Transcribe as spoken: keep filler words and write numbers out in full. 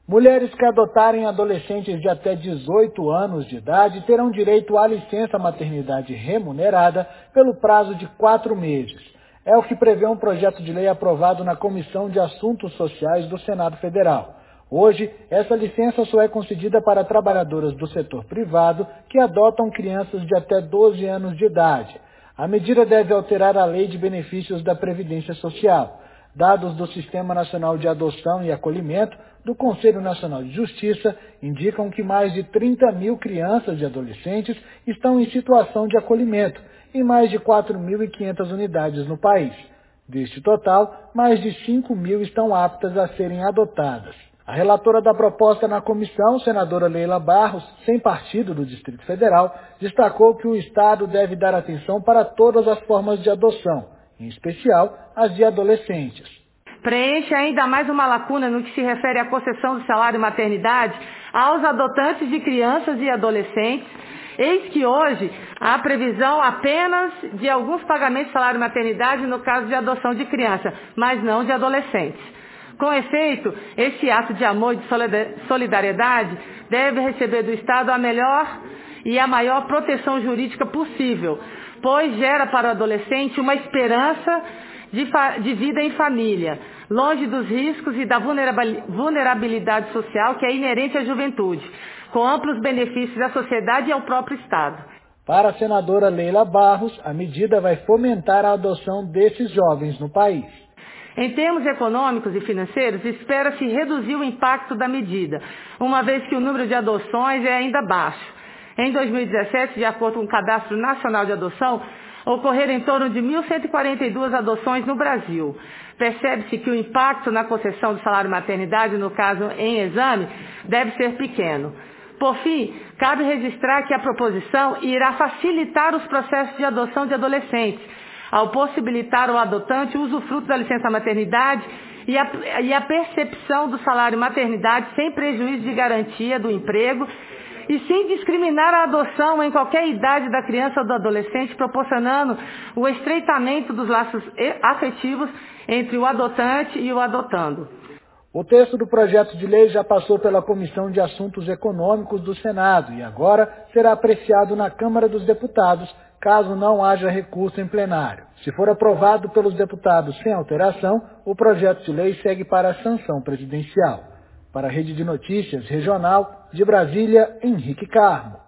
Mulheres que adotarem adolescentes de até dezoito anos de idade terão direito à licença maternidade remunerada pelo prazo de quatro meses. É o que prevê um projeto de lei aprovado na Comissão de Assuntos Sociais do Senado Federal. Hoje, essa licença só é concedida para trabalhadoras do setor privado que adotam crianças de até doze anos de idade. A medida deve alterar a Lei de Benefícios da Previdência Social. Dados do Sistema Nacional de Adoção e Acolhimento do Conselho Nacional de Justiça indicam que mais de trinta mil crianças e adolescentes estão em situação de acolhimento em mais de quatro mil e quinhentas unidades no país. Deste total, mais de cinco mil estão aptas a serem adotadas. A relatora da proposta na comissão, senadora Leila Barros, sem partido do Distrito Federal, destacou que o Estado deve dar atenção para todas as formas de adoção, em especial as de adolescentes. Preenche ainda mais uma lacuna no que se refere à concessão do salário maternidade aos adotantes de crianças e adolescentes, eis que hoje há previsão apenas de alguns pagamentos de salário maternidade no caso de adoção de criança, mas não de adolescentes. Com efeito, esse ato de amor e de solidariedade deve receber do Estado a melhor e a maior proteção jurídica possível, pois gera para o adolescente uma esperança de, de vida em família, longe dos riscos e da vulnerabilidade social que é inerente à juventude, com amplos benefícios à sociedade e ao próprio Estado. Para a senadora Leila Barros, a medida vai fomentar a adoção desses jovens no país. Em termos econômicos e financeiros, espera-se reduzir o impacto da medida, uma vez que o número de adoções é ainda baixo. Em dois mil e dezessete, de acordo com o Cadastro Nacional de Adoção, ocorreram em torno de mil cento e quarenta e duas adoções no Brasil. Percebe-se que o impacto na concessão do salário maternidade, no caso em exame, deve ser pequeno. Por fim, cabe registrar que a proposição irá facilitar os processos de adoção de adolescentes, ao possibilitar ao adotante o usufruto da licença maternidade e a, e a percepção do salário maternidade sem prejuízo de garantia do emprego e sem discriminar a adoção em qualquer idade da criança ou do adolescente, proporcionando o estreitamento dos laços afetivos entre o adotante e o adotando. O texto do projeto de lei já passou pela Comissão de Assuntos Econômicos do Senado e agora será apreciado na Câmara dos Deputados, caso não haja recurso em plenário. Se for aprovado pelos deputados sem alteração, o projeto de lei segue para a sanção presidencial. Para a Rede de Notícias Regional, de Brasília, Henrique Carmo.